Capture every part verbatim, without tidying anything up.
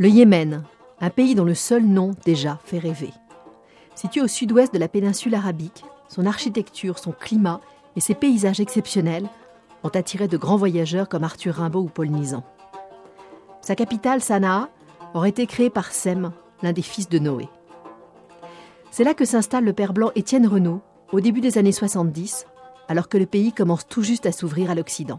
Le Yémen, un pays dont le seul nom déjà fait rêver. Situé au sud-ouest de la péninsule arabique, son architecture, son climat et ses paysages exceptionnels ont attiré de grands voyageurs comme Arthur Rimbaud ou Paul Nizan. Sa capitale, Sanaa, aurait été créée par Sem, l'un des fils de Noé. C'est là que s'installe le père blanc Étienne Renaud, au début des années soixante-dix, alors que le pays commence tout juste à s'ouvrir à l'Occident.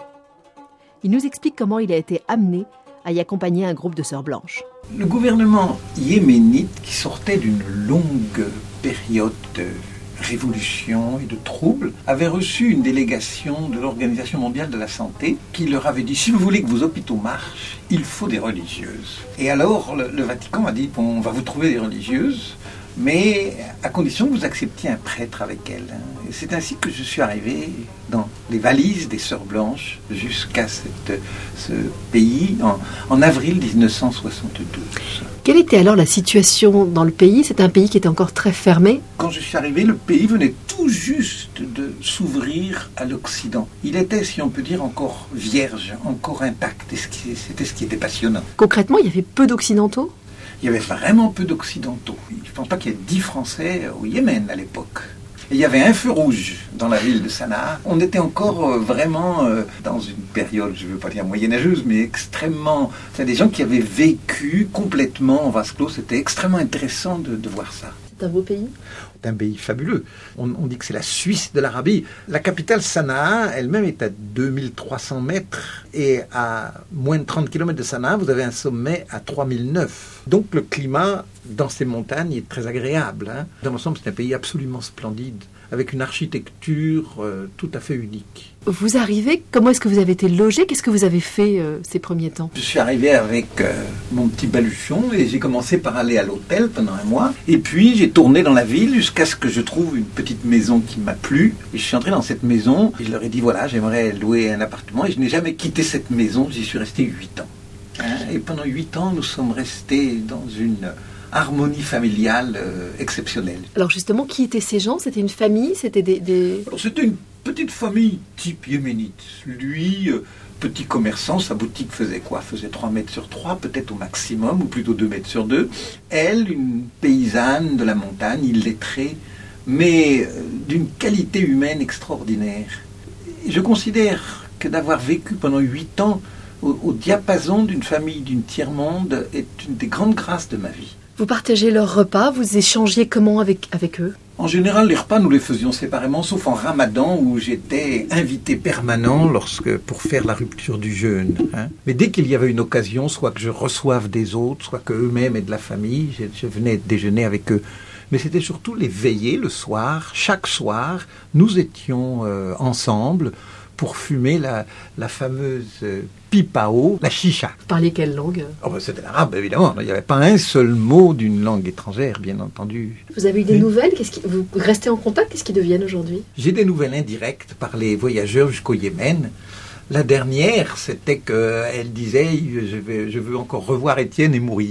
Il nous explique comment il a été amené à y accompagner un groupe de sœurs blanches. Le gouvernement yéménite, qui sortait d'une longue période de révolution et de troubles, avait reçu une délégation de l'Organisation mondiale de la santé qui leur avait dit « Si vous voulez que vos hôpitaux marchent, il faut des religieuses. » Et alors le, le Vatican a dit « Bon, on va vous trouver des religieuses, mais à condition que vous acceptiez un prêtre avec elles. » Et c'est ainsi que je suis arrivé dans les valises des Sœurs Blanches jusqu'à cette, ce pays en, en avril dix-neuf cent soixante-douze. Quelle était alors la situation dans le pays ? C'est un pays qui était encore très fermé. Quand je suis arrivé, le pays venait tout juste de s'ouvrir à l'Occident. Il était, si on peut dire, encore vierge, encore intact. Et c'était ce qui était passionnant. Concrètement, il y avait peu d'Occidentaux ? Il y avait vraiment peu d'Occidentaux. Je ne pense pas qu'il y ait dix Français au Yémen à l'époque. Et il y avait un feu rouge dans la ville de Sanaa. On était encore euh, vraiment euh, dans une période, je ne veux pas dire moyenâgeuse, mais extrêmement... C'est des gens qui avaient vécu complètement en vase clos. C'était extrêmement intéressant de, de voir ça. C'est un beau pays ? C'est un pays fabuleux. On, on dit que c'est la Suisse de l'Arabie. La capitale Sanaa elle-même est à deux mille trois cents mètres et à moins de trente kilomètres de Sanaa, vous avez un sommet à trois mille neuf. Donc le climat dans ces montagnes est très agréable. Hein. Dans l'ensemble, c'est un pays absolument splendide, avec une architecture euh, tout à fait unique. Vous arrivez, comment est-ce que vous avez été logé ? Qu'est-ce que vous avez fait euh, ces premiers temps ? Je suis arrivé avec euh, mon petit baluchon et j'ai commencé par aller à l'hôtel pendant un mois. Et puis j'ai tourné dans la ville jusqu'à ce que je trouve une petite maison qui m'a plu. Et je suis entré dans cette maison et je leur ai dit voilà, j'aimerais louer un appartement. Et je n'ai jamais quitté cette maison, j'y suis resté huit ans. Hein, et pendant huit ans, nous sommes restés dans une harmonie familiale euh, exceptionnelle. Alors justement, qui étaient ces gens ? C'était une famille ? C'était des... des... Alors, c'était une petite famille type yéménite. Lui, euh, petit commerçant, sa boutique faisait quoi ? Faisait trois mètres sur trois, peut-être au maximum, ou plutôt deux mètres sur deux. Elle, une paysanne de la montagne, illettrée, mais euh, d'une qualité humaine extraordinaire. Et je considère que d'avoir vécu pendant huit ans au, au diapason d'une famille d'une tiers-monde est une des grandes grâces de ma vie. Vous partagez leurs repas, vous échangiez comment avec, avec eux ? En général, les repas, nous les faisions séparément, sauf en Ramadan, où j'étais invité permanent lorsque, pour faire la rupture du jeûne. Hein. Mais dès qu'il y avait une occasion, soit que je reçoive des autres, soit qu'eux-mêmes aient de la famille, je, je venais déjeuner avec eux. Mais c'était surtout les veillées le soir. Chaque soir, nous étions euh, ensemble pour fumer la, la fameuse euh, pipao, la chicha. Vous parliez quelle langue ? Oh ben c'était l'arabe, évidemment. Il n'y avait pas un seul mot d'une langue étrangère, bien entendu. Vous avez eu des oui. nouvelles ? Qu'est-ce qui... Vous restez en contact ? Qu'est-ce qu'ils deviennent aujourd'hui ? J'ai des nouvelles indirectes par les voyageurs jusqu'au Yémen. La dernière, c'était qu'elle disait « je, vais, je veux encore revoir Étienne et mourir ».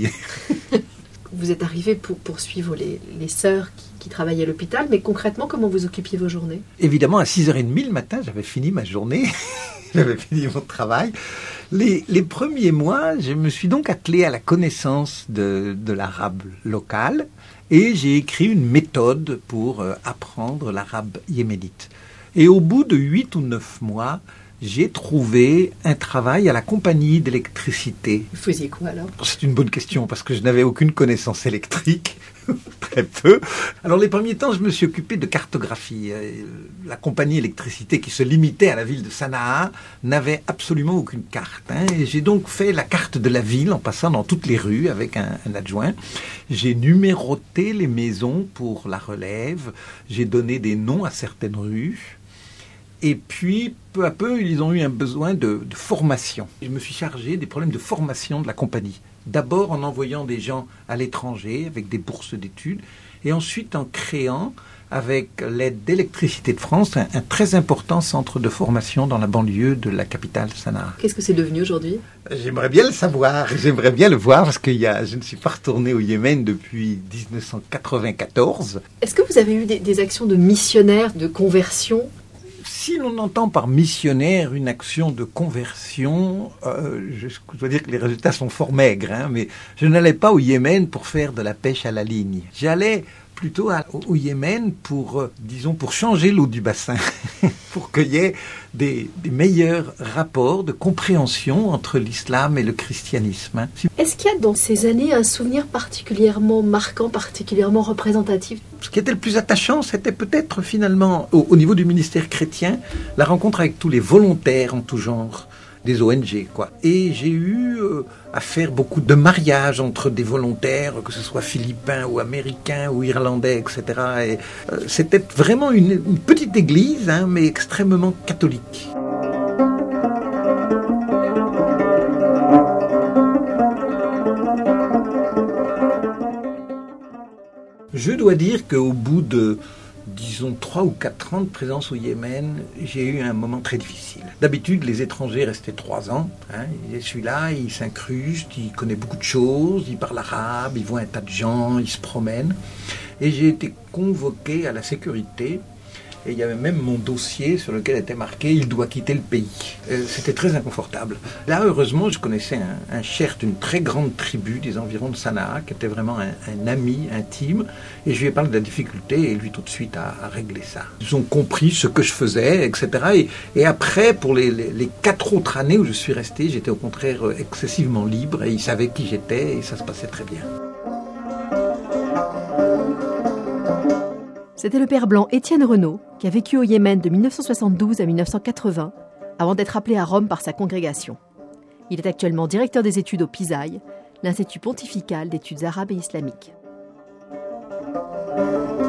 Vous êtes arrivé pour poursuivre les, les sœurs qui, qui travaillaient à l'hôpital, mais concrètement, comment vous occupiez vos journées ? Évidemment, à six heures trente le matin, j'avais fini ma journée, j'avais fini mon travail. Les, les premiers mois, je me suis donc attelé à la connaissance de, de l'arabe local et j'ai écrit une méthode pour euh, apprendre l'arabe yéménite. Et au bout de huit ou neuf mois, j'ai trouvé un travail à la compagnie d'électricité. Vous faisiez quoi alors ? C'est une bonne question parce que je n'avais aucune connaissance électrique, très peu. Alors les premiers temps, je me suis occupé de cartographie. La compagnie électricité qui se limitait à la ville de Sanaa n'avait absolument aucune carte. Hein. Et j'ai donc fait la carte de la ville en passant dans toutes les rues avec un, un adjoint. J'ai numéroté les maisons pour la relève. J'ai donné des noms à certaines rues. Et puis, peu à peu, ils ont eu un besoin de, de formation. Je me suis chargé des problèmes de formation de la compagnie. D'abord en envoyant des gens à l'étranger avec des bourses d'études, et ensuite en créant, avec l'aide d'Électricité de France, un, un très important centre de formation dans la banlieue de la capitale Sanaa. Qu'est-ce que c'est devenu aujourd'hui ? J'aimerais bien le savoir, j'aimerais bien le voir, parce que y a, je ne suis pas retourné au Yémen depuis dix-neuf cent quatre-vingt-quatorze. Est-ce que vous avez eu des, des actions de missionnaires, de conversion ? Si l'on entend par missionnaire une action de conversion, euh, je, je dois dire que les résultats sont fort maigres, hein, mais je n'allais pas au Yémen pour faire de la pêche à la ligne. J'allais plutôt à, au, au Yémen pour, euh, disons, pour changer l'eau du bassin, pour qu'il y ait des, des meilleurs rapports de compréhension entre l'islam et le christianisme. Hein. Est-ce qu'il y a dans ces années un souvenir particulièrement marquant, particulièrement représentatif ? Ce qui était le plus attachant, c'était peut-être finalement, au, au niveau du ministère chrétien, la rencontre avec tous les volontaires en tout genre, des O N G, quoi. Et j'ai eu euh, à faire beaucoup de mariages entre des volontaires, que ce soit philippins ou américains ou irlandais, et cetera. Et, euh, c'était vraiment une, une petite église, hein, mais extrêmement catholique. Je dois dire qu'au bout de, disons, trois ou quatre ans de présence au Yémen, j'ai eu un moment très difficile. D'habitude, les étrangers restaient trois ans. Hein. Je suis là, il s'incruste, il connaît beaucoup de choses, il parle arabe, il voit un tas de gens, il se promène. Et j'ai été convoqué à la sécurité. Et il y avait même mon dossier sur lequel était marqué « Il doit quitter le pays ». C'était très inconfortable. Là, heureusement, je connaissais un, un chef d'une très grande tribu des environs de Sanaa, qui était vraiment un, un ami intime. Et je lui ai parlé de la difficulté, et lui, tout de suite, a, a réglé ça. Ils ont compris ce que je faisais, et cetera. Et, et après, pour les, les, les quatre autres années où je suis resté, j'étais au contraire excessivement libre, et ils savaient qui j'étais, et ça se passait très bien. C'était le père blanc Étienne Renaud, qui a vécu au Yémen de dix-neuf cent soixante-douze à dix-neuf cent quatre-vingts, avant d'être appelé à Rome par sa congrégation. Il est actuellement directeur des études au Pisaï, l'Institut pontifical d'études arabes et islamiques.